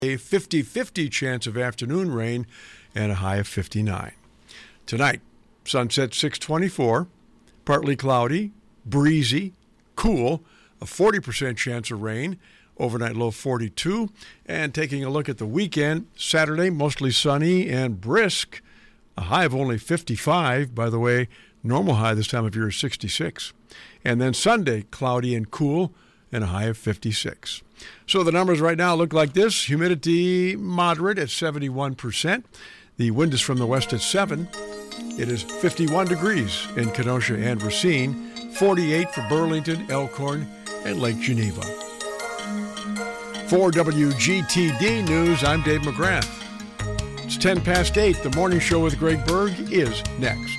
a 50-50 chance of afternoon rain and a high of 59. Tonight, sunset 6:24, partly cloudy, breezy, cool, a 40% chance of rain, overnight low 42. And taking a look at the weekend, Saturday, mostly sunny and brisk, a high of only 55. By the way, normal high this time of year is 66. And then Sunday, cloudy and cool, and a high of 56. So the numbers right now look like this. Humidity moderate at 71%. The wind is from the west at 7. It is 51 degrees in Kenosha and Racine, 48 for Burlington, Elkhorn, and Lake Geneva. For WGTD News, I'm Dave McGrath. It's 10 past 8. The morning show with Greg Berg is next.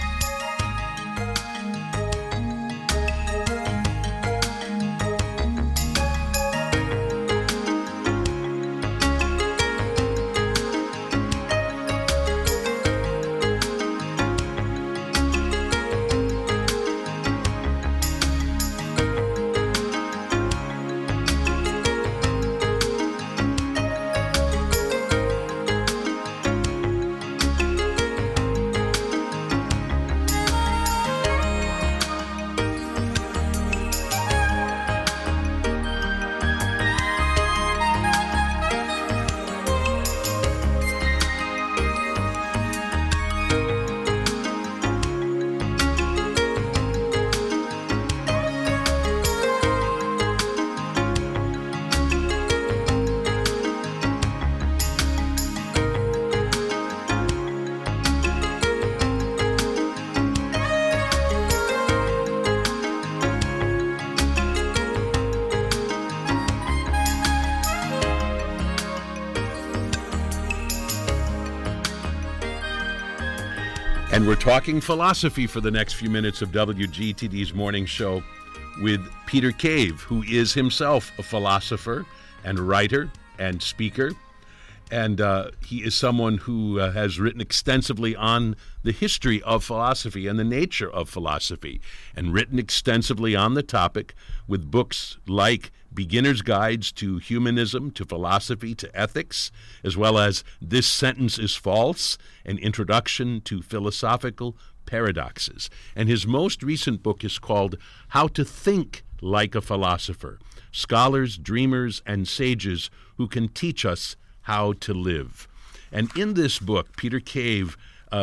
And we're talking philosophy for the next few minutes of WGTD's morning show with Peter Cave, who is himself a philosopher and writer and speaker. And he is someone who has written extensively on the history of philosophy and the nature of philosophy, and written extensively on the topic with books like Beginner's Guides to Humanism, to Philosophy, to Ethics, as well as This Sentence is False, an Introduction to Philosophical Paradoxes. And his most recent book is called How to Think Like a Philosopher, Scholars, Dreamers, and Sages Who Can Teach Us How to Live. And in this book, Peter Cave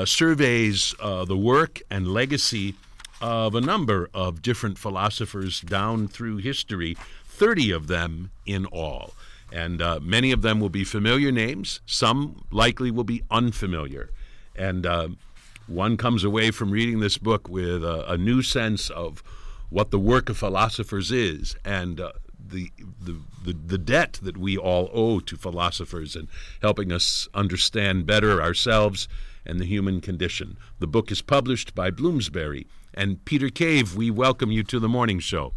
surveys the work and legacy of a number of different philosophers down through history, 30 of them in all. And many of them will be familiar names. Some likely will be unfamiliar. And one comes away from reading this book with a new sense of what the work of philosophers is, and the debt that we all owe to philosophers and helping us understand better ourselves and the human condition. The book is published by Bloomsbury. And Peter Cave, we welcome you to the morning show.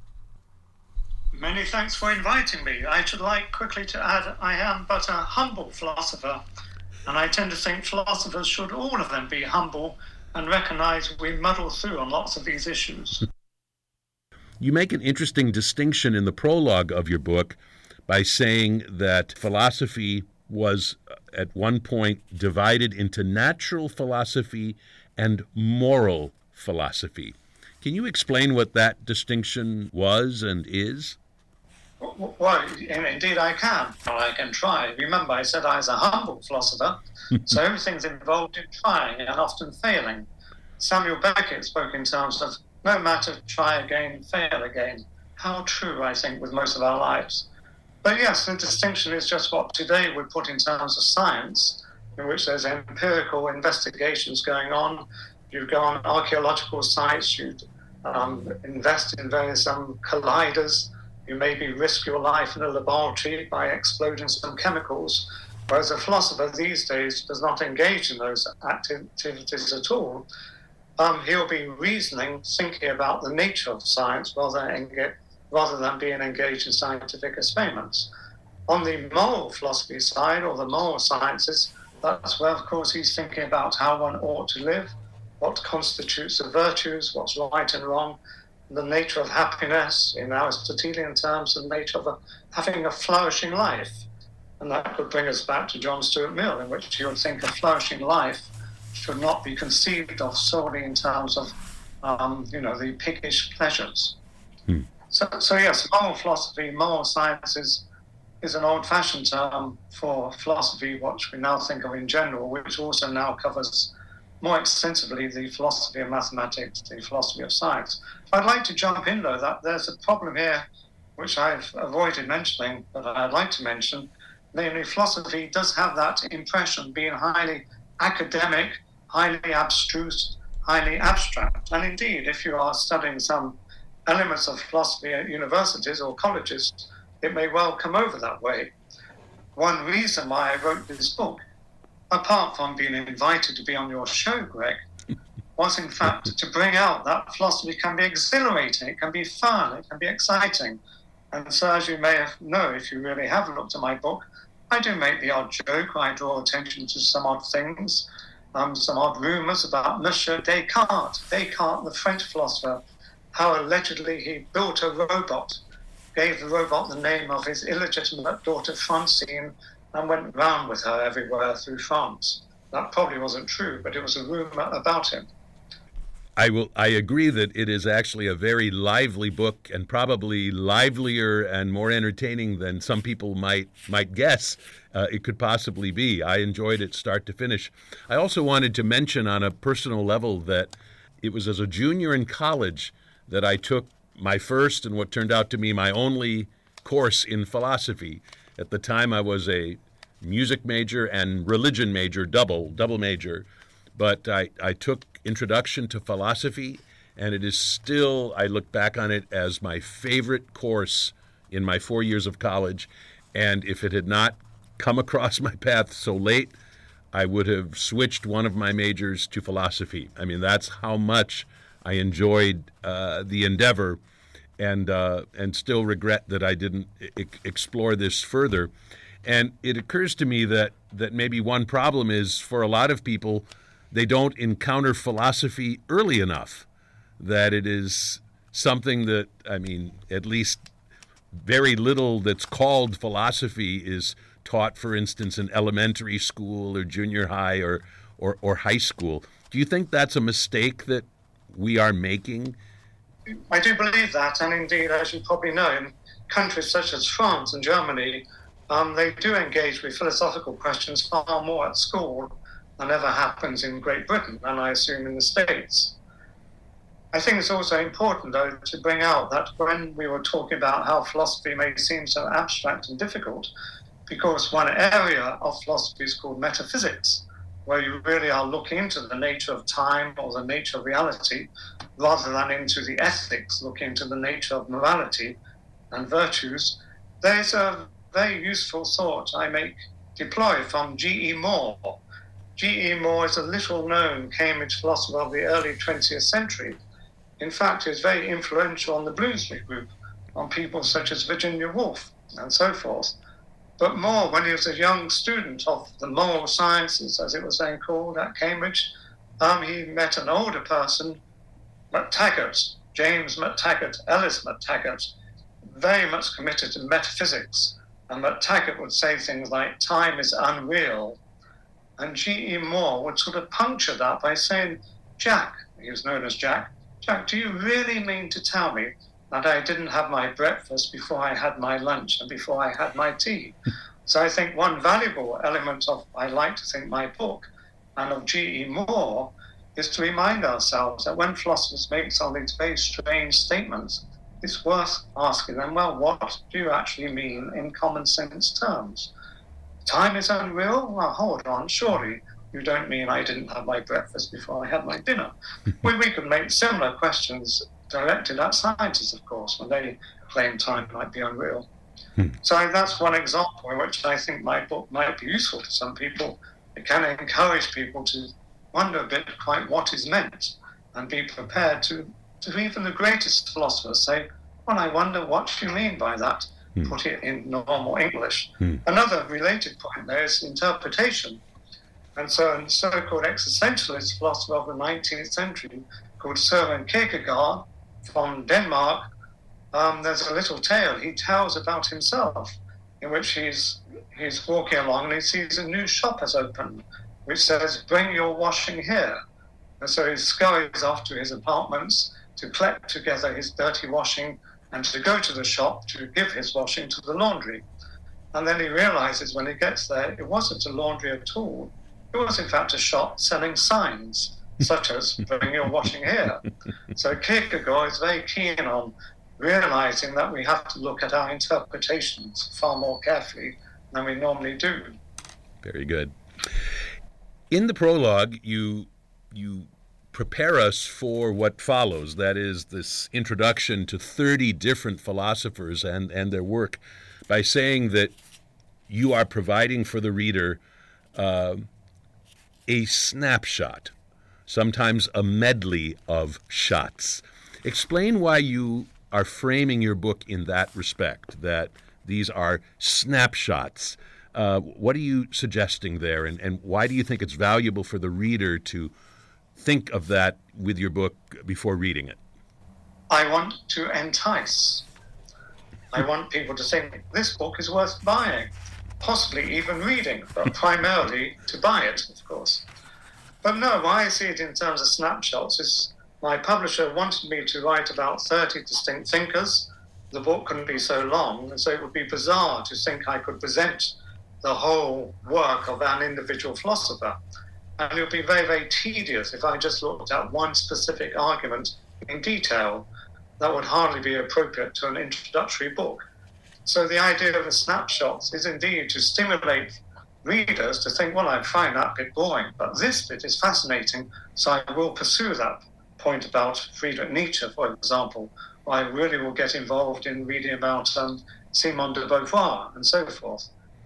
Many thanks for inviting me. I should like quickly to add, I am but a humble philosopher, and I tend to think philosophers should all of them be humble and recognize we muddle through on lots of these issues. You make an interesting distinction in the prologue of your book by saying that philosophy was at one point divided into natural philosophy and moral philosophy. Can you explain what that distinction was and is? Well, indeed I can. Well, I can try. Remember, I said I was a humble philosopher, so everything's involved in trying and often failing. Samuel Beckett spoke in terms of no matter, try again, fail again. How true, I think, with most of our lives. But yes, the distinction is just what today we put in terms of science, in which there's empirical investigations going on. You go on archaeological sites, you invest in various colliders, you maybe risk your life in a laboratory by exploding some chemicals, whereas a philosopher these days does not engage in those activities at all. He'll be reasoning, thinking about the nature of science rather than being engaged in scientific experiments. On the moral philosophy side, or the moral sciences, that's where, of course, he's thinking about how one ought to live, what constitutes the virtues, what's right and wrong, the nature of happiness, in Aristotelian terms, the nature of having a flourishing life. And that could bring us back to John Stuart Mill, in which he would think a flourishing life should not be conceived of solely in terms of, the piggish pleasures. So yes, moral philosophy, moral science is an old-fashioned term for philosophy, what we now think of in general, which also now covers more extensively the philosophy of mathematics, the philosophy of science. I'd like to jump in, though, that there's a problem here which I've avoided mentioning, but I'd like to mention. Namely, philosophy does have that impression, being highly academic, highly abstruse, highly abstract. And indeed, if you are studying some elements of philosophy at universities or colleges, it may well come over that way. One reason why I wrote this book, apart from being invited to be on your show, Greg, was in fact to bring out that philosophy can be exhilarating, it can be fun, it can be exciting. And so, as you may know, if you really have looked at my book, I do make the odd joke, I draw attention to some odd things, some odd rumours about Monsieur Descartes, the French philosopher, how allegedly he built a robot, gave the robot the name of his illegitimate daughter Francine, and went round with her everywhere through France. That probably wasn't true, but it was a rumour about him. I agree that it is actually a very lively book, and probably livelier and more entertaining than some people might guess it could possibly be. I enjoyed it start to finish. I also wanted to mention on a personal level that it was as a junior in college that I took my first and what turned out to be my only course in philosophy. At the time, I was a music major and religion major, double major. But I took Introduction to Philosophy, and it is still, I look back on it as my favorite course in my 4 years of college. And if it had not come across my path so late, I would have switched one of my majors to philosophy. I mean, that's how much I enjoyed the endeavor, and still regret that I didn't explore this further. And it occurs to me that maybe one problem is, for a lot of people, they don't encounter philosophy early enough, that it is something that, I mean, at least very little that's called philosophy is taught, for instance, in elementary school or junior high or high school. Do you think that's a mistake that we are making? I do believe that, and indeed, as you probably know, in countries such as France and Germany, they do engage with philosophical questions far more at school than ever happens in Great Britain, and I assume in the States. I think it's also important, though, to bring out that when we were talking about how philosophy may seem so abstract and difficult, because one area of philosophy is called metaphysics, where you really are looking into the nature of time or the nature of reality, rather than into the ethics, looking into the nature of morality and virtues. There's a very useful thought I deploy from G.E. Moore. G.E. Moore is a little-known Cambridge philosopher of the early 20th century. In fact, he was very influential on the Bloomsbury Group, on people such as Virginia Woolf and so forth. But Moore, when he was a young student of the moral sciences, as it was then called at Cambridge, he met an older person, MacTaggart, James MacTaggart, Ellis MacTaggart, very much committed to metaphysics. And MacTaggart would say things like, time is unreal. And G.E. Moore would sort of puncture that by saying, Jack, he was known as Jack, do you really mean to tell me that I didn't have my breakfast before I had my lunch and before I had my tea? So I think one valuable element of, I like to think, my book and of G.E. Moore is to remind ourselves that when philosophers make some of these very strange statements, it's worth asking them, well, what do you actually mean in common sense terms? Time is unreal? Well, hold on, surely you don't mean I didn't have my breakfast before I had my dinner. We could make similar questions directed at scientists, of course, when they claim time might be unreal. So that's one example in which I think my book might be useful to some people. It can encourage people to wonder a bit quite what is meant and be prepared to even the greatest philosophers say, well, I wonder what you mean by that. Put it in normal English. Another related point there is interpretation. And so a so-called existentialist philosopher of the 19th century called Søren Kierkegaard from Denmark, there's a little tale he tells about himself in which he's he's walking along and he sees a new shop has opened, which says, "Bring your washing here." And so he scurries off to his apartments to collect together his dirty washing and to go to the shop to give his washing to the laundry. And then he realizes when he gets there, it wasn't a laundry at all. It was, in fact, a shop selling signs, such as, "Bring your washing here." So Kierkegaard is very keen on realizing that we have to look at our interpretations far more carefully than we normally do. Very good. In the prologue, you prepare us for what follows. That is this introduction to 30 different philosophers and their work by saying that you are providing for the reader a snapshot, sometimes a medley of shots. Explain why you are framing your book in that respect, that these are snapshots. What are you suggesting there, and why do you think it's valuable for the reader to think of that with your book before reading it? I want to entice. I want people to think this book is worth buying, possibly even reading, but primarily to buy it, of course. But no, why I see it in terms of snapshots is my publisher wanted me to write about 30 distinct thinkers. The book couldn't be so long, and so it would be bizarre to think I could present the whole work of an individual philosopher. And it would be very, very tedious if I just looked at one specific argument in detail. That would hardly be appropriate to an introductory book. So the idea of the snapshots is indeed to stimulate readers to think, well, I find that bit boring, but this bit is fascinating, so I will pursue that point about Friedrich Nietzsche, for example, or I really will get involved in reading about Simone de Beauvoir and so forth.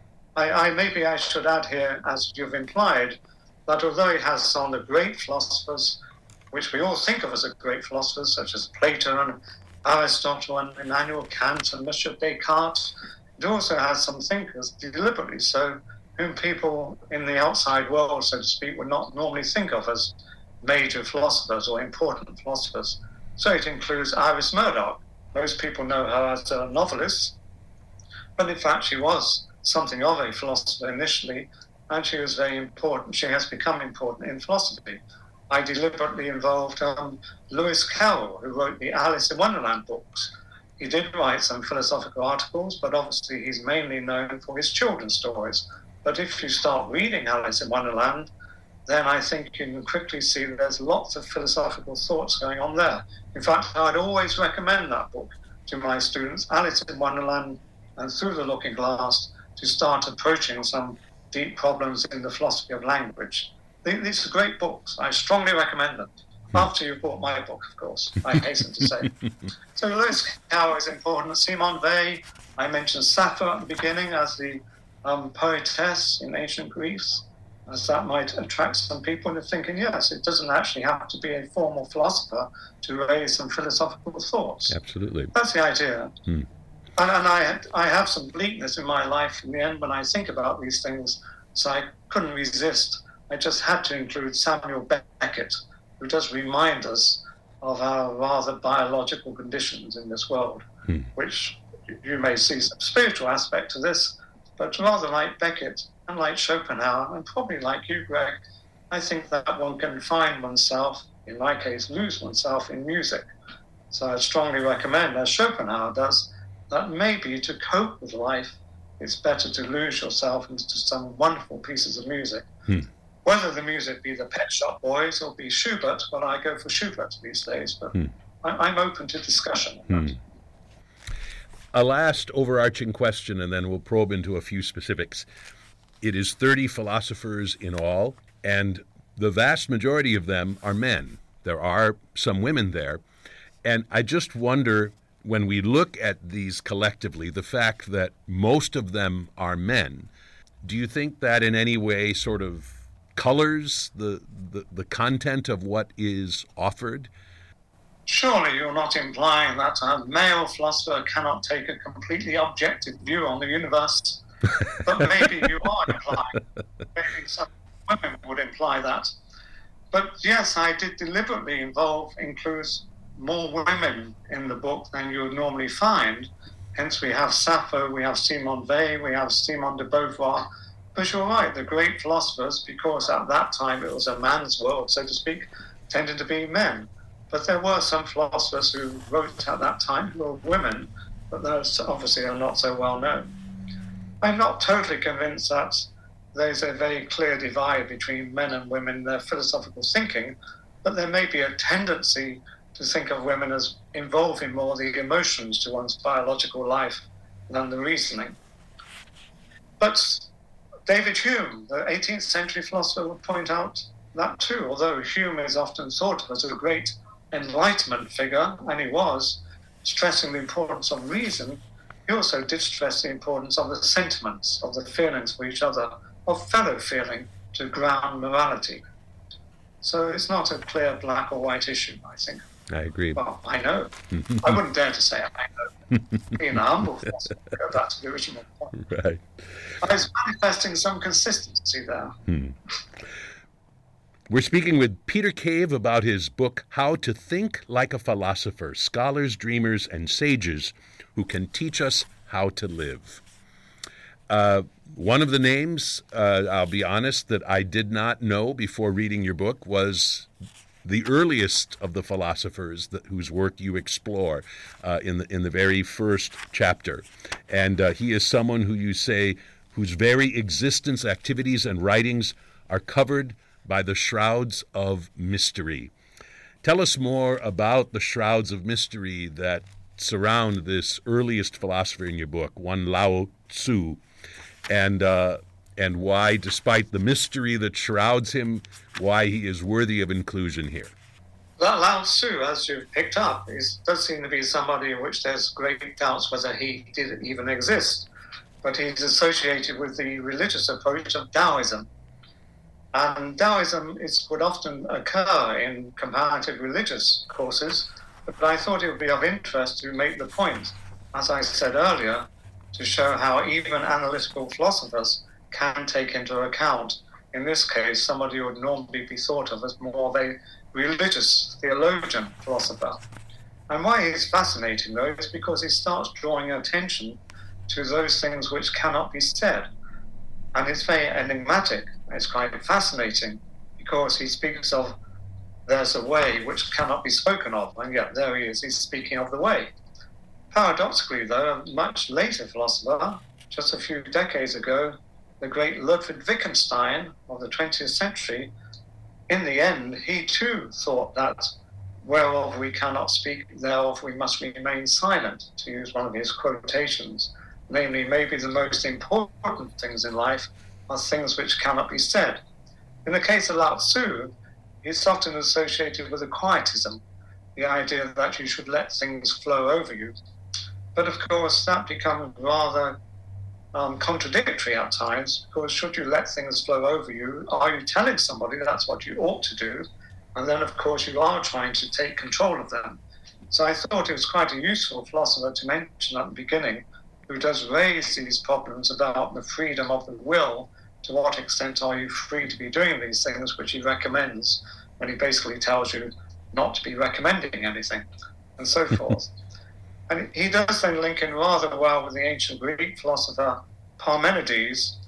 Maybe I should add here, as you've implied, that although he has some of the great philosophers, which we all think of as great philosophers, such as Plato and Aristotle and Immanuel Kant and Monsieur Descartes, it also has some thinkers, deliberately so, whom people in the outside world, so to speak, would not normally think of as major philosophers or important philosophers. So it includes Iris Murdoch. Most people know her as a novelist, but in fact she was something of a philosopher initially, and she was very important. She has become important in philosophy. I deliberately involved Lewis Carroll, who wrote the Alice in Wonderland books. He did write some philosophical articles, but obviously he's mainly known for his children's stories. But if you start reading Alice in Wonderland, then I think you can quickly see that there's lots of philosophical thoughts going on there. In fact, I'd always recommend that book to my students, Alice in Wonderland and Through the Looking Glass, to start approaching some deep problems in the philosophy of language. These are great books. I strongly recommend them. After you've bought my book, of course, I hasten to say. So Lewis Carroll is important. Simone Weil, I mentioned Sappho at the beginning as the poetess in ancient Greece, as that might attract some people into thinking, yes, it doesn't actually have to be a formal philosopher to raise some philosophical thoughts. Absolutely. That's the idea. And I have some bleakness in my life in the end when I think about these things, so I couldn't resist. I just had to include Samuel Beckett, who does remind us of our rather biological conditions in this world, which you may see some spiritual aspect to this, but rather like Beckett and like Schopenhauer, and probably like you, Greg, I think that one can find oneself, in my case, lose oneself in music. So I strongly recommend, as Schopenhauer does, that maybe to cope with life, it's better to lose yourself into some wonderful pieces of music. Whether the music be the Pet Shop Boys or be Schubert, well, I go for Schubert these days, but I'm open to discussion on that. A last overarching question, and then we'll probe into a few specifics. It is 30 philosophers in all, and the vast majority of them are men. There are some women there. And I just wonder, when we look at these collectively, the fact that most of them are men, do you think that in any way sort of colors the content of what is offered? Surely you're not implying that a male philosopher cannot take a completely objective view on the universe, but maybe you are implying, maybe some women would imply that. But yes, I did deliberately include more women in the book than you would normally find, Hence we have Sappho, we have Simone Weil, we have Simone de Beauvoir. But you're right, the great philosophers, because at that time it was a man's world, so to speak, tended to be men. But there were some philosophers who wrote at that time who were women, but those obviously are not so well known. I'm not totally convinced that there's a very clear divide between men and women in their philosophical thinking, but there may be a tendency to think of women as involving more the emotions to one's biological life than the reasoning. But David Hume, the 18th century philosopher, would point out that too, although Hume is often thought of as a great Enlightenment figure, and he was, stressing the importance of reason, he also did stress the importance of the sentiments, of the feelings for each other, of fellow feeling to ground morality. So it's not a clear black or white issue, I think. I agree. Well, I know. I wouldn't dare to say I know. Being a humble philosopher, go back to the original point. Right. I was manifesting some consistency there. We're speaking with Peter Cave about his book, How to Think Like a Philosopher, Scholars, Dreamers, and Sages Who Can Teach Us How to Live. One of the names, I'll be honest, that I did not know before reading your book was the earliest of the philosophers whose work you explore in the very first chapter. And he is someone who you say whose very existence, activities, and writings are covered by the shrouds of mystery. Tell us more about the shrouds of mystery that surround this earliest philosopher in your book, one Lao Tzu, and why, despite the mystery that shrouds him, why he is worthy of inclusion here. That Lao Tzu, as you've picked up, does seem to be somebody in which there's great doubts whether he did even exist. But he's associated with the religious approach of Taoism. And Taoism would often occur in comparative religious courses, but I thought it would be of interest to make the point, as I said earlier, to show how even analytical philosophers can take into account, in this case, somebody who would normally be thought of as more of a religious theologian philosopher. And why he's fascinating, though, is because he starts drawing attention to those things which cannot be said. And it's very enigmatic. It's quite fascinating because he speaks of there's a way which cannot be spoken of, and yet there he is, he's speaking of the way. Paradoxically, though, a much later philosopher, just a few decades ago, the great Ludwig Wittgenstein of the 20th century, in the end, he too thought that whereof we cannot speak, thereof we must remain silent, to use one of his quotations. Namely, maybe the most important things in life are things which cannot be said. In the case of Lao Tzu, he's often associated with a quietism, the idea that you should let things flow over you. But of course, that becomes rather contradictory at times, because should you let things flow over you, are you telling somebody that's what you ought to do? And then, of course, you are trying to take control of them. So I thought it was quite a useful philosopher to mention at the beginning, who does raise these problems about the freedom of the will. To what extent are you free to be doing these things, which he recommends, when he basically tells you not to be recommending anything, and so forth. And he does then link in rather well with the ancient Greek philosopher Parmenides,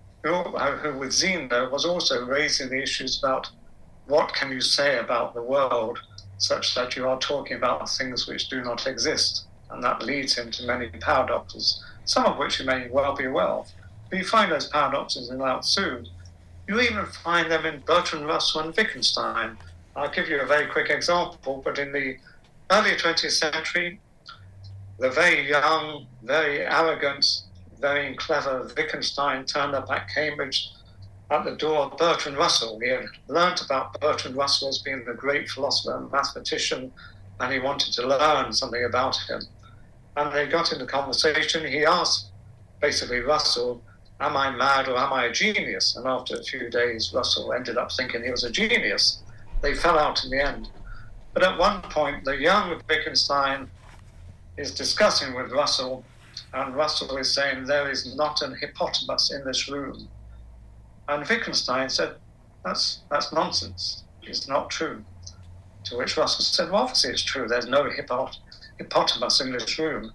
who with Zeno was also raising the issues about what can you say about the world such that you are talking about things which do not exist. And that leads him to many paradoxes, some of which you may well be aware of. But you find those paradoxes in Lao Tzu. You even find them in Bertrand Russell and Wittgenstein. I'll give you a very quick example, but in the early 20th century, the very young, very arrogant, very clever Wittgenstein turned up at Cambridge at the door of Bertrand Russell. He had learnt about Bertrand Russell as being the great philosopher and mathematician, and he wanted to learn something about him. And they got into conversation. He asked, basically, Russell, am I mad or am I a genius? And after a few days, Russell ended up thinking he was a genius. They fell out in the end. But at one point, the young Wittgenstein is discussing with Russell, and Russell is saying, there is not an hippopotamus in this room. And Wittgenstein said, that's nonsense. It's not true. To which Russell said, well, obviously it's true. There's no hippopotamus in this room.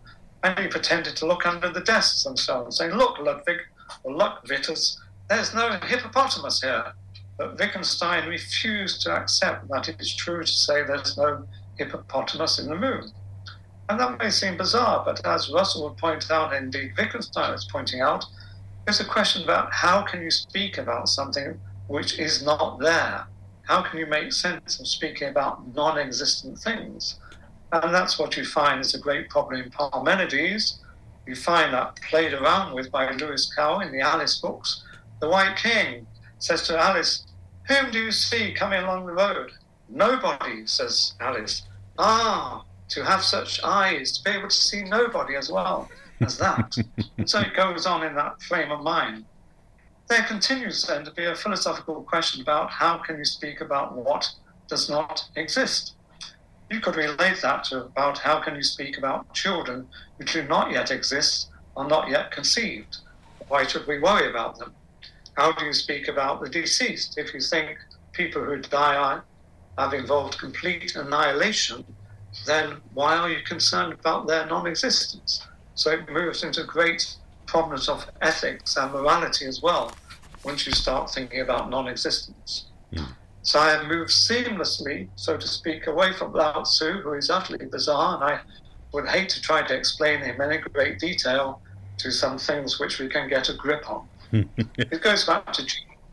And he pretended to look under the desks and so on, saying, "Look, Ludwig, or look, Vitters, there's no hippopotamus here." But Wittgenstein refused to accept that it is true to say there's no hippopotamus in the moon. And that may seem bizarre, but as Russell would point out, and indeed Wittgenstein is pointing out, it's a question about how can you speak about something which is not there? How can you make sense of speaking about non-existent things? And that's what you find is a great problem in Parmenides. You find that played around with by Lewis Carroll in the Alice books. The White King says to Alice, "Whom do you see coming along the road?" "Nobody," says Alice. "Ah, to have such eyes, to be able to see nobody as well as that." And so it goes on in that frame of mind. There continues then to be a philosophical question about how can you speak about what does not exist. You could relate that to about how can you speak about children who do not yet exist, are not yet conceived. Why should we worry about them? How do you speak about the deceased? If you think people who die have involved complete annihilation, then why are you concerned about their non-existence? So it moves into great problems of ethics and morality as well, once you start thinking about non-existence. So I have moved seamlessly, so to speak, away from Lao Tzu, who is utterly bizarre, and I would hate to try to explain him in great detail, to some things which we can get a grip on. It goes back to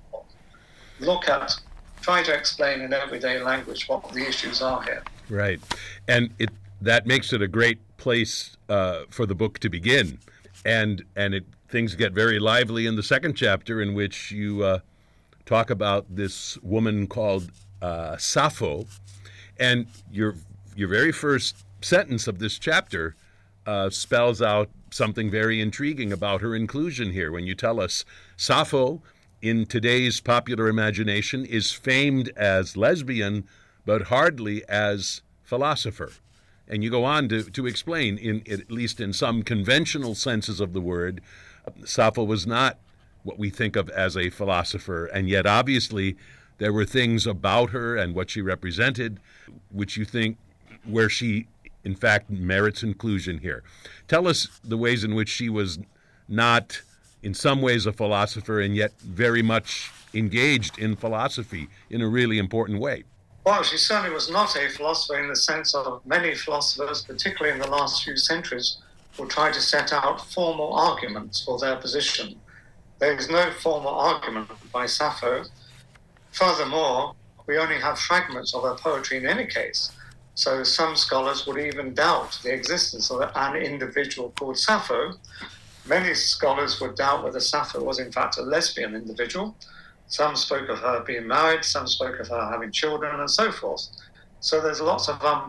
try to explain in everyday language what the issues are here. Right. And that makes it a great place for the book to begin. And things get very lively in the second chapter, in which you talk about this woman called Sappho. And your very first sentence of this chapter spells out something very intriguing about her inclusion here, when you tell us Sappho, in today's popular imagination, is famed as lesbian, but hardly as philosopher. And you go on to explain, at least in some conventional senses of the word, Sappho was not what we think of as a philosopher, and yet obviously there were things about her and what she represented which you think where she in fact merits inclusion here. Tell us the ways in which she was not in some ways a philosopher and yet very much engaged in philosophy in a really important way. Well, she certainly was not a philosopher in the sense of many philosophers, particularly in the last few centuries, will try to set out formal arguments for their position. There is no formal argument by Sappho. Furthermore, we only have fragments of her poetry in any case. So some scholars would even doubt the existence of an individual called Sappho. Many scholars would doubt whether Sappho was in fact a lesbian individual. Some spoke of her being married, some spoke of her having children, and so forth. So there's lots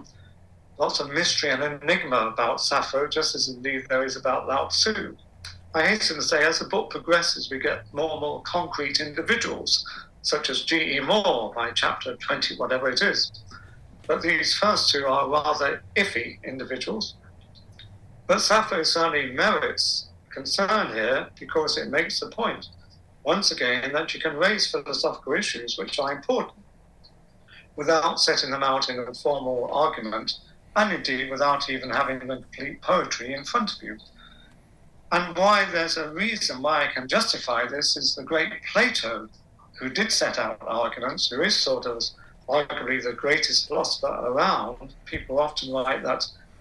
of mystery and enigma about Sappho, just as indeed there is about Lao Tzu. I hasten to say, as the book progresses, we get more and more concrete individuals, such as G.E. Moore by chapter 20, whatever it is. But these first two are rather iffy individuals. But Sappho certainly merits concern here because it makes the point, once again, that you can raise philosophical issues which are important without setting them out in a formal argument, and indeed without even having the complete poetry in front of you. And why there's a reason why I can justify this is the great Plato, who did set out arguments, who is sort of arguably the greatest philosopher around. People often write that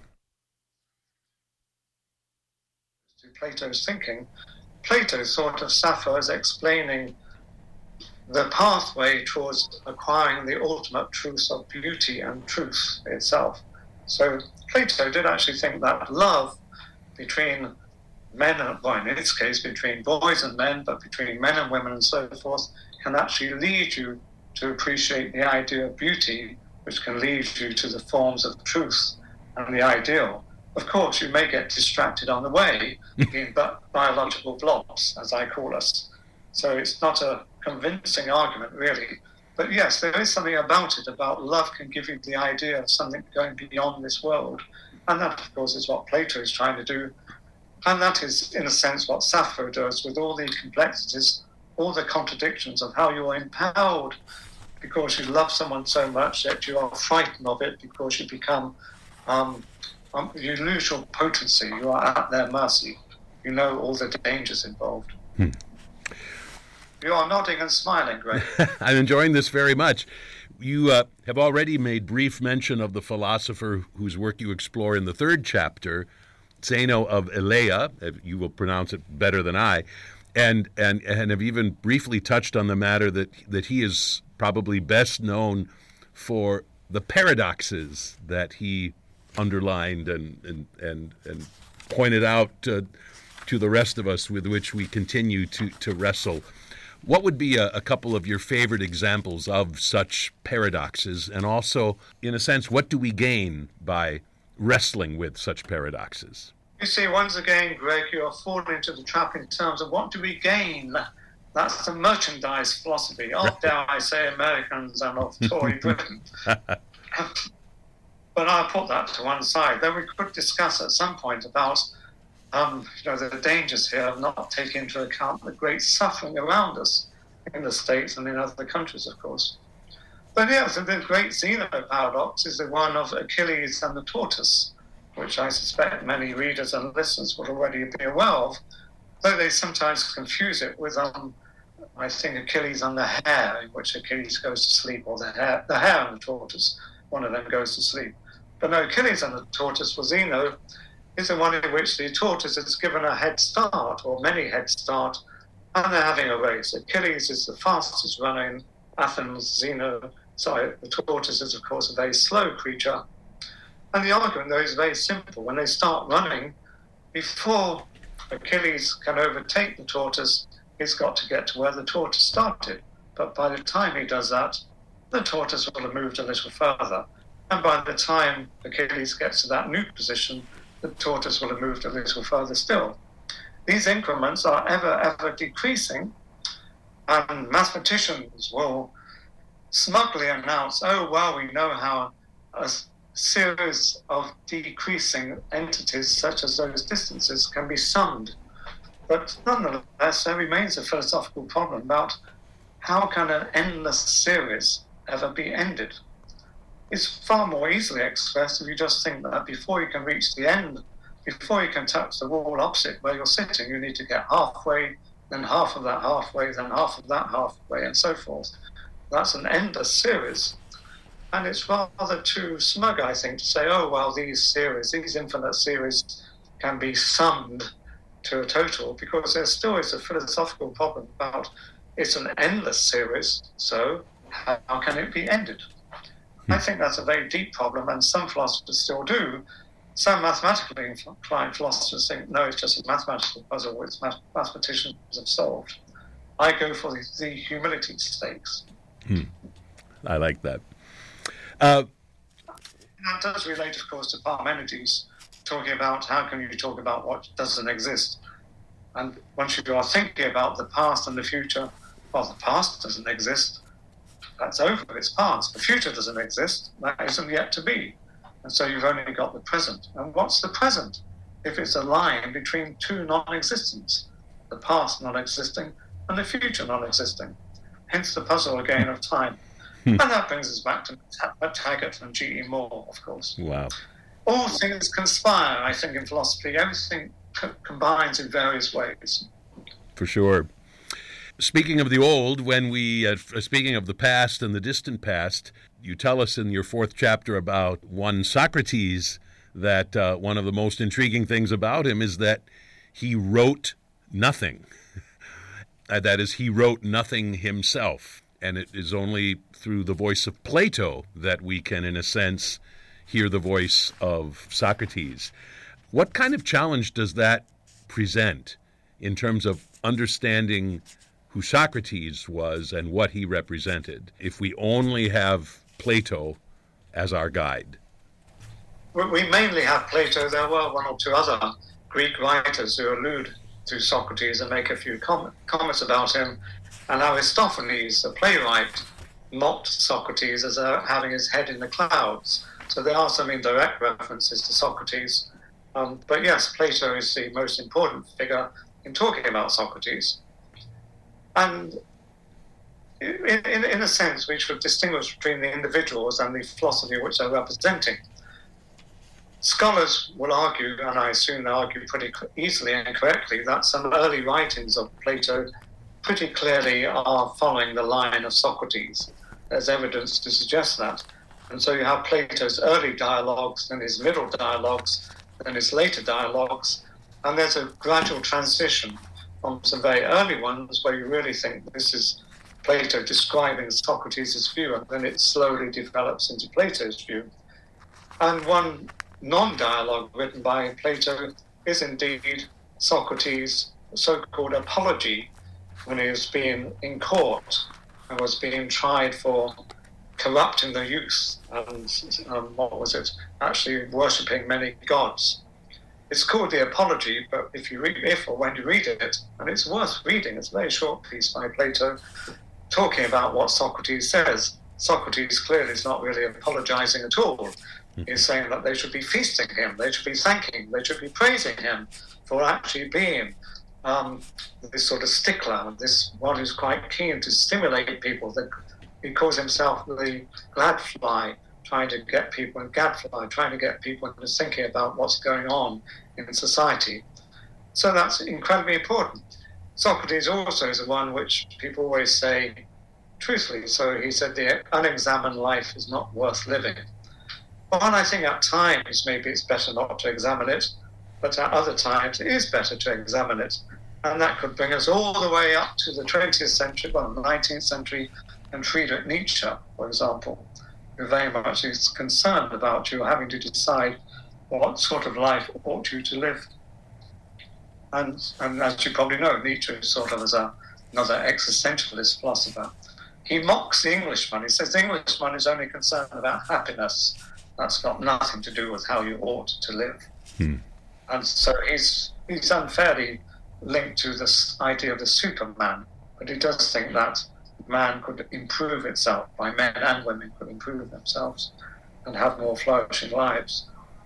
to Plato's thinking. Plato thought of Sappho as explaining the pathway towards acquiring the ultimate truth of beauty and truth itself. So Plato did actually think that love between men, well, in its case, between boys and men, but between men and women and so forth, can actually lead you to appreciate the idea of beauty, which can lead you to the forms of truth and the ideal. Of course, you may get distracted on the way, being biological blobs, as I call us. So it's not a convincing argument, really. But yes, there is something about it, about love can give you the idea of something going beyond this world. And that, of course, is what Plato is trying to do. And that is, in a sense, what Sappho does with all the complexities, all the contradictions of how you are empowered because you love someone so much that you are frightened of it because you become you lose your potency. You are at their mercy. You know all the dangers involved. You are nodding and smiling, Greg. I'm enjoying this very much. You have already made brief mention of the philosopher whose work you explore in the third chapter, Zeno of Elea. You will pronounce it better than I, and have even briefly touched on the matter that he is probably best known for the paradoxes that he underlined and pointed out to the rest of us, with which we continue to wrestle. What would be a couple of your favorite examples of such paradoxes? And also, in a sense, what do we gain by wrestling with such paradoxes? You see, once again, Greg, you are falling into the trap in terms of what do we gain? That's the merchandise philosophy of, dare I say, Americans and of Tory Britain. But I'll put that to one side. Then we could discuss at some point about the dangers here of not taking into account the great suffering around us in the States and in other countries, of course. But yes, the great Zeno paradox is the one of Achilles and the tortoise, which I suspect many readers and listeners would already be aware of, though they sometimes confuse it with, I think, Achilles and the hare, in which Achilles goes to sleep, or the hare and the tortoise, one of them goes to sleep. But no, Achilles and the tortoise for Zeno is the one in which the tortoise is given a head start, or many head start, and they're having a race. Achilles is the fastest runner in Athens. The tortoise is, of course, a very slow creature. And the argument, though, is very simple. When they start running, before Achilles can overtake the tortoise, he's got to get to where the tortoise started. But by the time he does that, the tortoise will have moved a little further. And by the time Achilles gets to that new position, the tortoise will have moved a little further still. These increments are ever decreasing, and mathematicians will smugly announce, oh, well, we know how a series of decreasing entities, such as those distances, can be summed. But nonetheless, there remains a philosophical problem about how can an endless series ever be ended? It's far more easily expressed if you just think that before you can reach the end, before you can touch the wall opposite where you're sitting, you need to get halfway, then half of that halfway, then half of that halfway, and so forth. That's an endless series. And it's rather too smug, I think, to say, oh, well, these infinite series can be summed to a total, because there still is a philosophical problem about it's an endless series, so how can it be ended? I think that's a very deep problem, and some philosophers still do. Some mathematically inclined philosophers think, no, it's just a mathematical puzzle which mathematicians have solved. I go for the humility stakes. I like that. That does relate, of course, to Parmenides, talking about how can you talk about what doesn't exist. And once you are thinking about the past and the future, well, the past doesn't exist. That's over, it's past. The future doesn't exist. That isn't yet to be. And so you've only got the present. And what's the present? If it's a line between two non-existents, the past non-existing and the future non-existing. Hence the puzzle again of time. And that brings us back to Taggart and G.E. Moore, of course. Wow. All things conspire, I think, in philosophy. Everything combines in various ways. For sure. Speaking of the old, speaking of the past and the distant past, you tell us in your fourth chapter about one Socrates that one of the most intriguing things about him is that he wrote nothing. That is, he wrote nothing himself. And it is only through the voice of Plato that we can, in a sense, hear the voice of Socrates. What kind of challenge does that present in terms of understanding who Socrates was and what he represented, if we only have Plato as our guide? We mainly have Plato. There were one or two other Greek writers who allude to Socrates and make a few comments about him. And Aristophanes, the playwright, mocked Socrates as having his head in the clouds. So there are some indirect references to Socrates. But yes, Plato is the most important figure in talking about Socrates. And in a sense, we should distinguish between the individuals and the philosophy which they're representing. Scholars will argue, and I assume they argue pretty easily and correctly, that some early writings of Plato pretty clearly are following the line of Socrates. There's evidence to suggest that. And so you have Plato's early dialogues, then his middle dialogues, then his later dialogues, and there's a gradual transition from some very early ones where you really think this is Plato describing Socrates' view, and then it slowly develops into Plato's view. And one non-dialogue written by Plato is indeed Socrates' so-called apology when he was being in court and was being tried for corrupting the youth and actually worshipping many gods. It's called the Apology, but if or when you read it, and it's worth reading, it's a very short piece by Plato talking about what Socrates says. Socrates clearly is not really apologizing at all. He's saying that they should be feasting him, they should be thanking, they should be praising him for actually being this sort of stickler, this one who's quite keen to stimulate people. He calls himself the gadfly, trying to get people into thinking about what's going on in society. So that's incredibly important. Socrates also is the one which people always say truthfully. So he said the unexamined life is not worth living. Well, I think at times maybe it's better not to examine it, but at other times it is better to examine it. And that could bring us all the way up to the 20th century, the 19th century, and Friedrich Nietzsche, for example, who very much is concerned about you having to decide what sort of life ought you to live. And as you probably know, Nietzsche is sort of another existentialist philosopher. He mocks the Englishman. He says the Englishman is only concerned about happiness. That's got nothing to do with how you ought to live. And so he's unfairly linked to this idea of the Superman, but he does think that man could improve itself, by men and women could improve themselves and have more flourishing lives.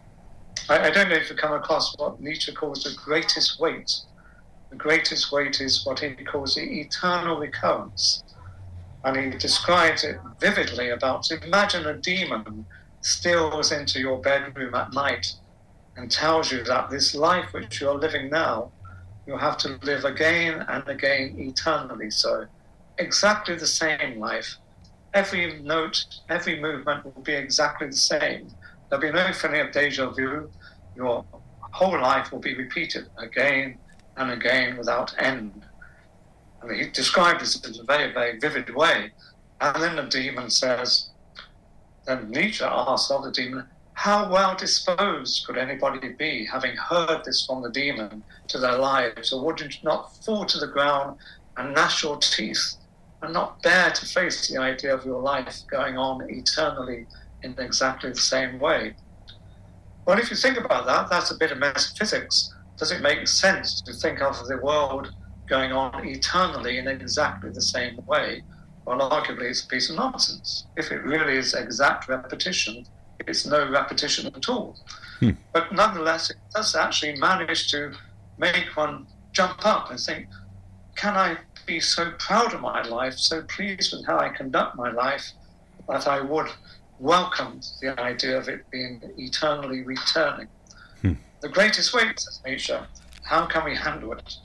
I don't know if you've come across what Nietzsche calls the greatest weight. The greatest weight is what he calls the eternal recurrence. And he describes it vividly about, imagine a demon steals into your bedroom at night and tells you that this life which you're living now, you'll have to live again and again eternally. So exactly the same life. Every note, every movement will be exactly the same. There'll be no feeling of deja vu. Your whole life will be repeated again and again without end. And he described this in a very, very vivid way. And then the demon says, then Nietzsche asks of the demon, how well disposed could anybody be, having heard this from the demon, to their lives? Or would you not fall to the ground and gnash your teeth and not dare to face the idea of your life going on eternally in exactly the same way? Well, if you think about that, that's a bit of metaphysics. Does it make sense to think of the world going on eternally in exactly the same way? Well, arguably, it's a piece of nonsense. If it really is exact repetition, it's no repetition at all. But nonetheless, it does actually manage to make one jump up and think, can I be so proud of my life, so pleased with how I conduct my life, that I would welcome the idea of it being eternally returning? The greatest weight, says Nietzsche. How can we handle it?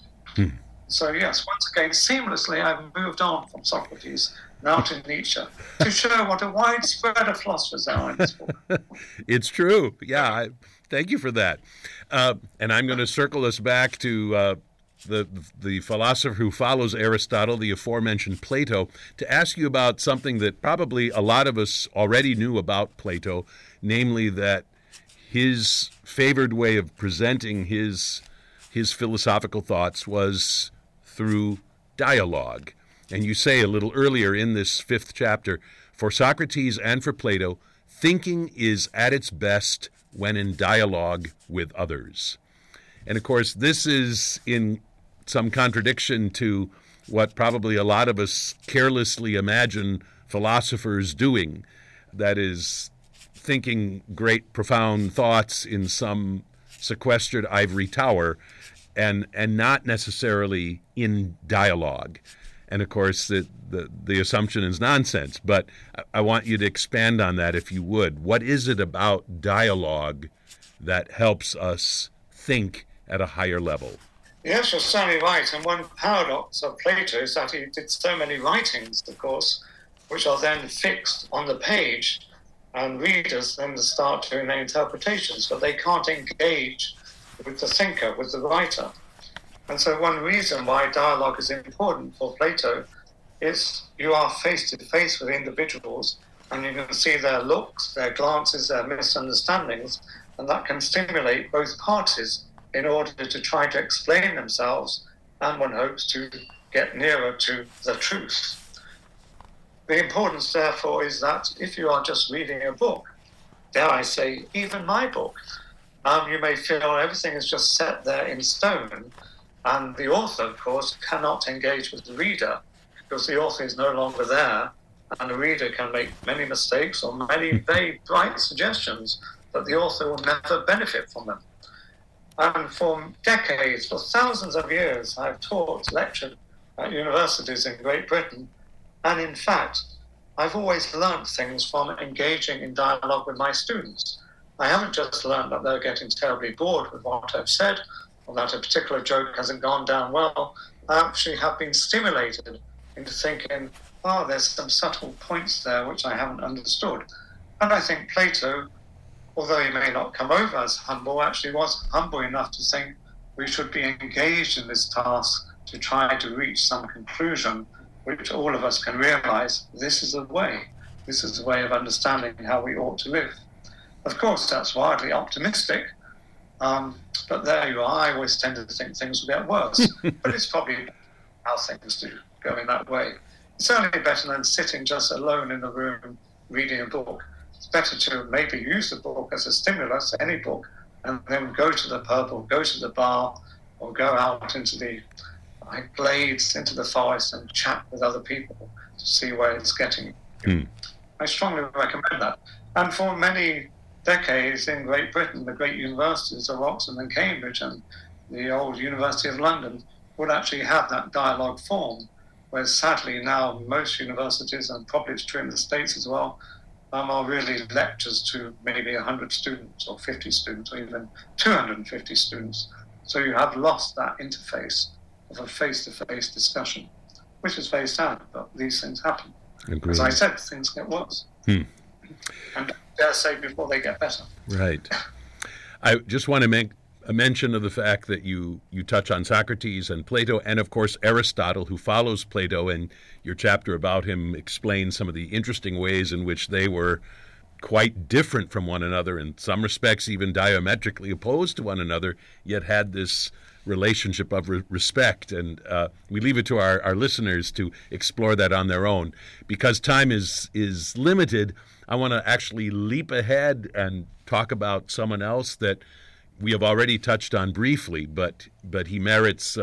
So yes, once again, seamlessly, I've moved on from Socrates now to Nietzsche to show what a wide spread of philosophers there are in this book. It's true. Yeah, thank you for that. And I'm going to circle us back to the philosopher who follows Aristotle, the aforementioned Plato, to ask you about something that probably a lot of us already knew about Plato, namely that his favored way of presenting his philosophical thoughts was through dialogue. And you say a little earlier in this 5th chapter, for Socrates and for Plato, thinking is at its best when in dialogue with others. And of course, this is in some contradiction to what probably a lot of us carelessly imagine philosophers doing, that is, thinking great, profound thoughts in some sequestered ivory tower and not necessarily in dialogue. And of course, the assumption is nonsense, but I want you to expand on that if you would. What is it about dialogue that helps us think at a higher level. Yes, you're certainly right. And one paradox of Plato is that he did so many writings, of course, which are then fixed on the page, and readers then start doing their interpretations, but they can't engage with the thinker, with the writer. And so one reason why dialogue is important for Plato is you are face to face with individuals, and you can see their looks, their glances, their misunderstandings, and that can stimulate both parties in order to try to explain themselves, and one hopes to get nearer to the truth. The importance, therefore, is that if you are just reading a book, dare I say, even my book, you may feel everything is just set there in stone, and the author, of course, cannot engage with the reader because the author is no longer there, and the reader can make many mistakes or many very bright suggestions, but the author will never benefit from them. And for decades, for thousands of years, I've taught, lectured at universities in Great Britain, and in fact, I've always learned things from engaging in dialogue with my students. I haven't just learned that they're getting terribly bored with what I've said, or that a particular joke hasn't gone down well. I actually have been stimulated into thinking, there's some subtle points there which I haven't understood. And I think Plato, although he may not come over as humble, actually was humble enough to think we should be engaged in this task to try to reach some conclusion which all of us can realize this is a way. This is a way of understanding how we ought to live. Of course, that's wildly optimistic, but there you are. I always tend to think things will get worse, but it's probably how things do go in that way. It's certainly better than sitting just alone in a room reading a book. It's better to maybe use the book as a stimulus, any book, and then go to the pub or go to the bar or go out into the glades, into the forest and chat with other people to see where it's getting you. I strongly recommend that. And for many decades in Great Britain, the great universities of Oxford and Cambridge and the old University of London would actually have that dialogue form, whereas sadly now most universities, and probably it's true in the States as well, are really lectures to maybe 100 students or 50 students or even 250 students. So you have lost that interface of a face-to-face discussion, which is very sad, but these things happen. Agreed. As I said, things get worse. And dare say before they get better. Right. I just want to make a mention of the fact that you touch on Socrates and Plato and, of course, Aristotle, who follows Plato, and your chapter about him explains some of the interesting ways in which they were quite different from one another, in some respects even diametrically opposed to one another, yet had this relationship of respect. And we leave it to our listeners to explore that on their own. Because time is limited, I want to actually leap ahead and talk about someone else that we have already touched on briefly, but he merits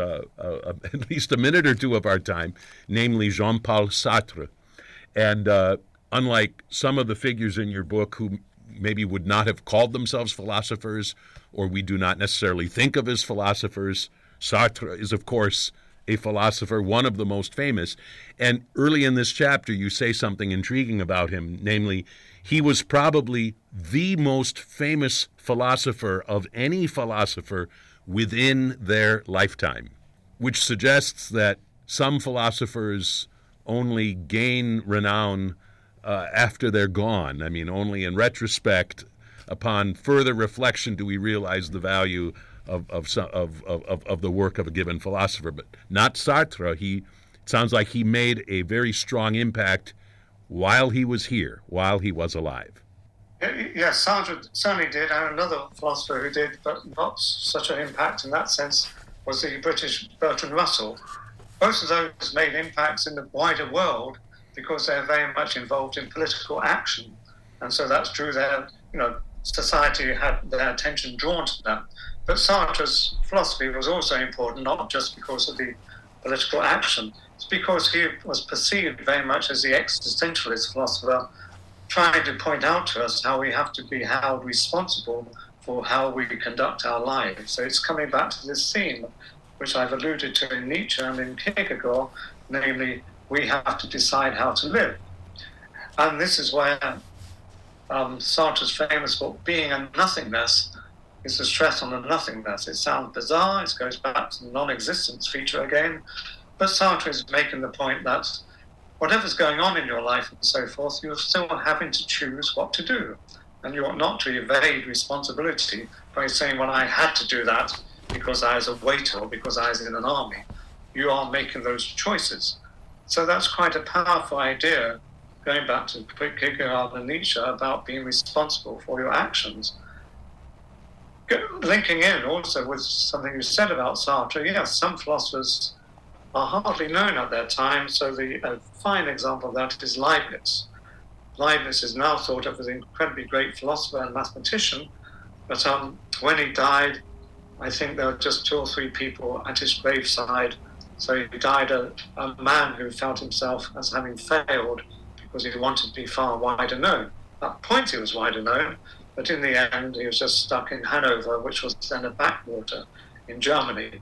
at least a minute or two of our time, namely Jean-Paul Sartre. And unlike some of the figures in your book who maybe would not have called themselves philosophers, or we do not necessarily think of as philosophers, Sartre is, of course, a philosopher, one of the most famous. And early in this chapter, you say something intriguing about him, namely, he was probably the most famous philosopher of any philosopher within their lifetime, which suggests that some philosophers only gain renown after they're gone. I mean, only in retrospect, upon further reflection, do we realize the value of the work of a given philosopher. But not Sartre. It sounds like he made a very strong impact while he was here, while he was alive. Yes, Sartre certainly did, and another philosopher who did, but not such an impact in that sense, was the British Bertrand Russell. Both of those made impacts in the wider world because they're very much involved in political action, and so that's true. Society had their attention drawn to that. But Sartre's philosophy was also important, not just because of the political action. It's because he was perceived very much as the existentialist philosopher, trying to point out to us how we have to be held responsible for how we conduct our lives. So it's coming back to this theme, which I've alluded to in Nietzsche and in Kierkegaard, namely, we have to decide how to live. And this is where Sartre's famous book, Being and Nothingness, is the stress on the nothingness. It sounds bizarre, it goes back to the non-existence feature again, but Sartre is making the point that whatever's going on in your life and so forth, you're still having to choose what to do. And you ought not to evade responsibility by saying, well, I had to do that because I was a waiter or because I was in an army. You are making those choices. So that's quite a powerful idea, going back to Kierkegaard and Nietzsche, about being responsible for your actions. Linking in also with something you said about Sartre, yes, some philosophers are hardly known at their time, so a fine example of that is Leibniz. Leibniz is now thought of as an incredibly great philosopher and mathematician, but when he died, I think there were just 2 or 3 people at his graveside. So he died a man who felt himself as having failed because he wanted to be far wider known. At that point he was wider known, but in the end he was just stuck in Hanover, which was then a backwater in Germany.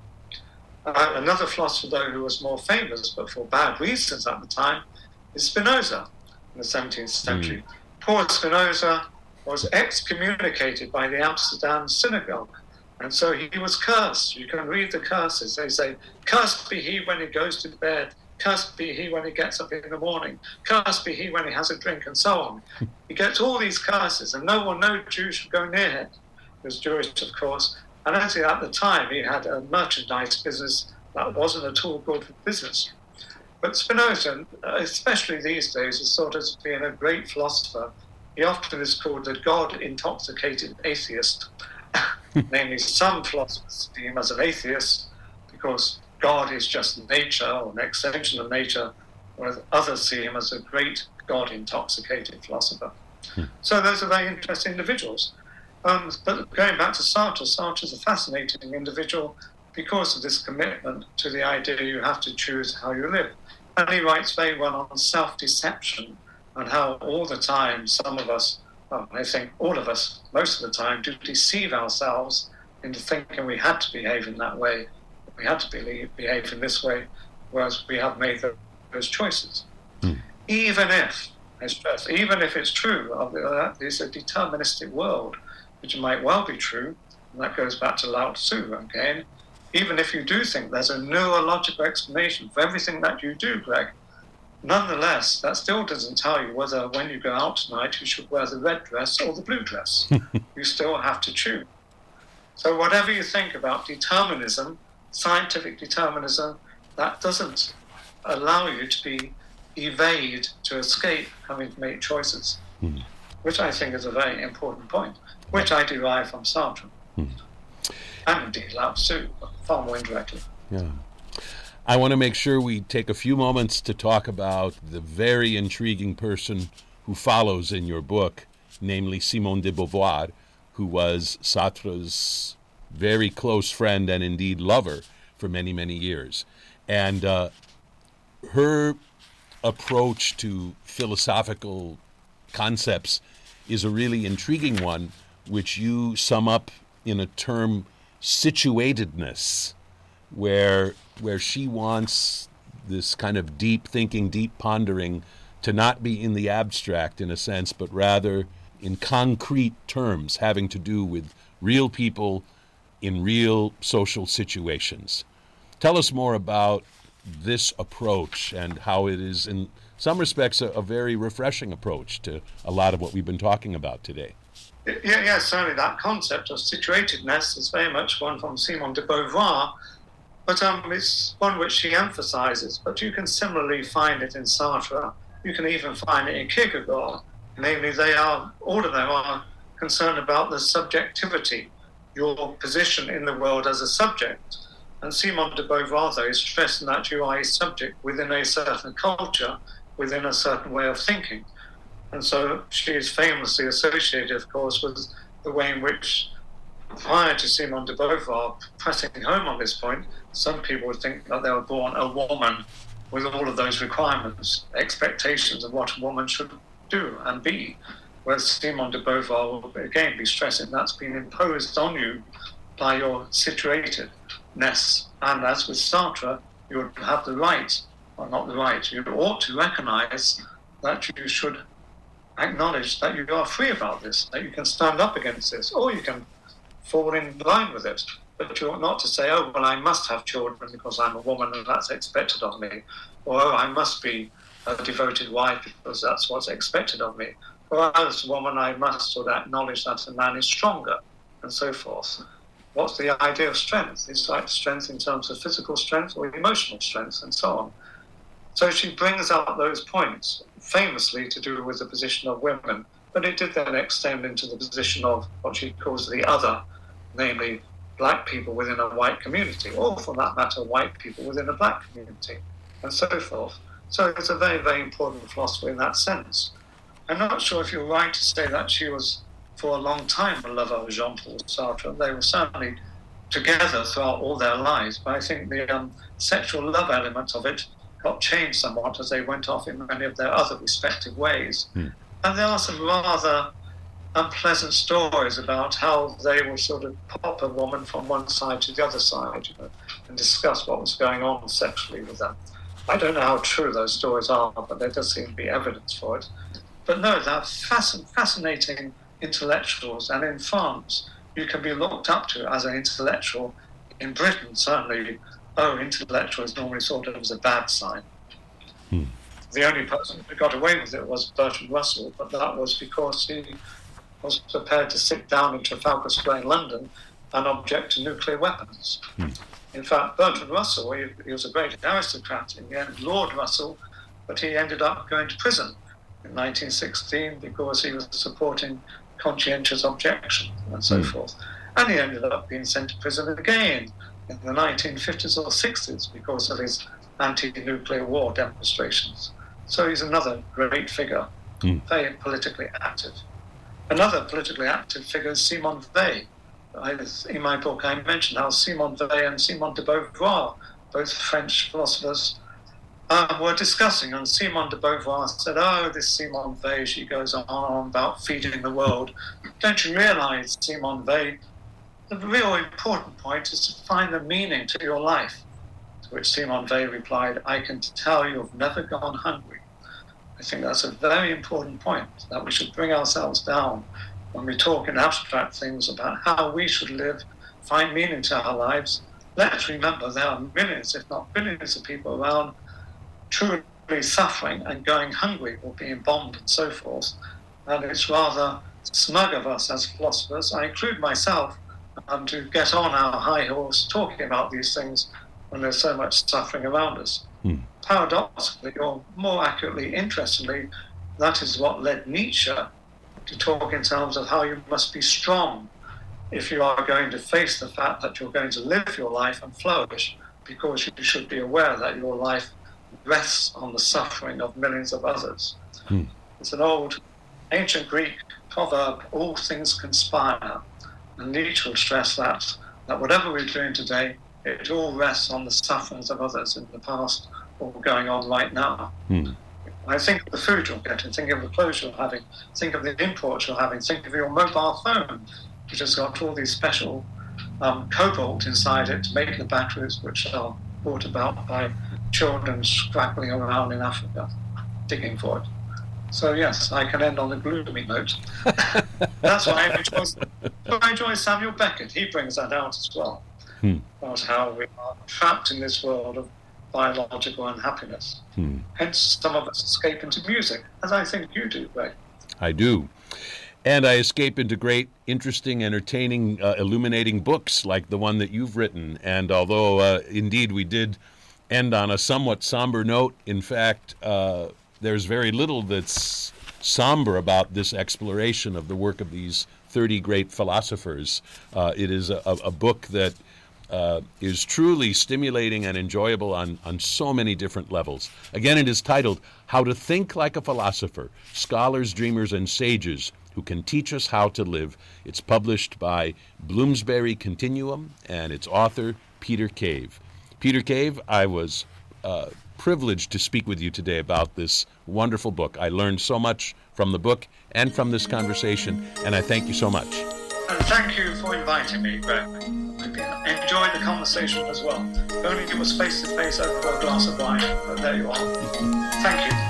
Another philosopher, though, who was more famous, but for bad reasons at the time, is Spinoza in the 17th century. Poor Spinoza was excommunicated by the Amsterdam synagogue, and so he was cursed. You can read the curses. They say, cursed be he when he goes to bed, cursed be he when he gets up in the morning, cursed be he when he has a drink, and so on. He gets all these curses, and no Jew should go near him. He was Jewish, of course. And actually, at the time, he had a merchandise business that wasn't at all good for business. But Spinoza, especially these days, is thought as being a great philosopher. He often is called the God-intoxicated atheist. Namely, some philosophers see him as an atheist because God is just nature or an extension of nature, whereas others see him as a great God-intoxicated philosopher. So those are very interesting individuals. But going back to Sartre, Sartre is a fascinating individual because of this commitment to the idea you have to choose how you live. And he writes very well on self-deception and how all the time some of us, well, I think all of us, most of the time, do deceive ourselves into thinking we had to behave in that way, we had to behave in this way, whereas we have made those choices. Even if, I stress, even if it's true, it's a deterministic world, which might well be true, and that goes back to Lao Tzu again. Even if you do think there's a neurological explanation for everything that you do, Greg, nonetheless, that still doesn't tell you whether when you go out tonight you should wear the red dress or the blue dress. You still have to choose. So whatever you think about determinism, scientific determinism, that doesn't allow you to evade, to escape having to make choices, which I think is a very important point, which I derive from Sartre. And indeed Lao Tzu, far more indirectly. Yeah. I want to make sure we take a few moments to talk about the very intriguing person who follows in your book, namely Simone de Beauvoir, who was Sartre's very close friend and indeed lover for many, many years. And her approach to philosophical concepts is a really intriguing one, which you sum up in a term, situatedness, where she wants this kind of deep thinking, deep pondering to not be in the abstract in a sense, but rather in concrete terms having to do with real people in real social situations. Tell us more about this approach and how it is in some respects a very refreshing approach to a lot of what we've been talking about today. Yeah, certainly that concept of situatedness is very much one from Simone de Beauvoir, but it's one which she emphasizes, but you can similarly find it in Sartre. You can even find it in Kierkegaard. Namely, all of them are concerned about the subjectivity, your position in the world as a subject. And Simone de Beauvoir, though, is stressing that you are a subject within a certain culture, within a certain way of thinking. And so she is famously associated, of course, with the way in which, prior to Simone de Beauvoir pressing home on this point, some people would think that they were born a woman with all of those requirements, expectations of what a woman should do and be. Whereas Simone de Beauvoir will again be stressing that's been imposed on you by your situatedness. And as with Sartre, you would have the right, or not the right, you ought to recognize that you should acknowledge that you are free about this, that you can stand up against this, or you can fall in line with it. But you ought not to say, oh, well, I must have children because I'm a woman and that's expected of me. Or, oh, I must be a devoted wife because that's what's expected of me. Or as a woman, I must sort of acknowledge that a man is stronger, and so forth. What's the idea of strength? Is like strength in terms of physical strength or emotional strength, and so on. So she brings out those points, famously to do with the position of women, but it did then extend into the position of what she calls the other, namely black people within a white community, or for that matter, white people within a black community, and so forth. So it's a very, very important philosophy in that sense. I'm not sure if you're right to say that she was, for a long time, a lover of Jean-Paul Sartre. They were certainly together throughout all their lives, but I think the sexual love element of it got changed somewhat as they went off in many of their other respective ways. And there are some rather unpleasant stories about how they would sort of pop a woman from one side to the other side, and discuss what was going on sexually with them. I don't know how true those stories are, but there does seem to be evidence for it. But no, they're fascinating intellectuals, and in France, you can be looked up to as an intellectual. In Britain, certainly, intellectual is normally thought of as a bad sign. The only person who got away with it was Bertrand Russell, but that was because he was prepared to sit down in Trafalgar Square in London and object to nuclear weapons. In fact, Bertrand Russell, he was a great aristocrat in the end, Lord Russell, but he ended up going to prison in 1916 because he was supporting conscientious objection and so forth. And he ended up being sent to prison again in the 1950s or 60s because of his anti-nuclear war demonstrations. So he's another great figure, very politically active. Another politically active figure is Simone Weil. In my book, I mentioned how Simone Weil and Simone de Beauvoir, both French philosophers, were discussing, and Simone de Beauvoir said, this Simone Weil, she goes on about feeding the world. Don't you realize, Simone Weil, the real important point is to find the meaning to your life? To which Simone Weil replied, I can tell you've never gone hungry. I think that's a very important point, that we should bring ourselves down when we talk in abstract things about how we should live, find meaning to our lives. Let's remember there are millions, if not billions of people around truly suffering and going hungry or being bombed and so forth. And it's rather smug of us as philosophers, I include myself, to get on our high horse talking about these things when there's so much suffering around us. Paradoxically, or more accurately, interestingly, that is what led Nietzsche to talk in terms of how you must be strong if you are going to face the fact that you're going to live your life and flourish, because you should be aware that your life rests on the suffering of millions of others. It's an old ancient Greek proverb, all things conspire. And Nietzsche will stress that whatever we're doing today, it all rests on the sufferings of others in the past or going on right now. I think of the food you're getting, think of the clothes you're having, think of the imports you're having, think of your mobile phone, which has got all these special cobalt inside it to make the batteries, which are brought about by children scrabbling around in Africa, digging for it. So yes, I can end on a gloomy note. That's why I enjoy Samuel Beckett. He brings that out as well, about how we are trapped in this world of biological unhappiness. Hence, some of us escape into music, as I think you do, Ray. I do. And I escape into great, interesting, entertaining, illuminating books like the one that you've written. And although, indeed, we did end on a somewhat somber note, in fact, there's very little that's somber about this exploration of the work of these 30 great philosophers. It is a book that is truly stimulating and enjoyable on so many different levels. Again, it is titled, How to Think Like a Philosopher, Scholars, Dreamers, and Sages Who Can Teach Us How to Live. It's published by Bloomsbury Continuum, and its author, Peter Cave. Peter Cave, I was privileged to speak with you today about this wonderful book. I learned so much from the book and from this conversation, and I thank you so much. And thank you for inviting me, Greg. I enjoyed the conversation as well. If only it was face-to-face over a glass of wine, but there you are. Thank you.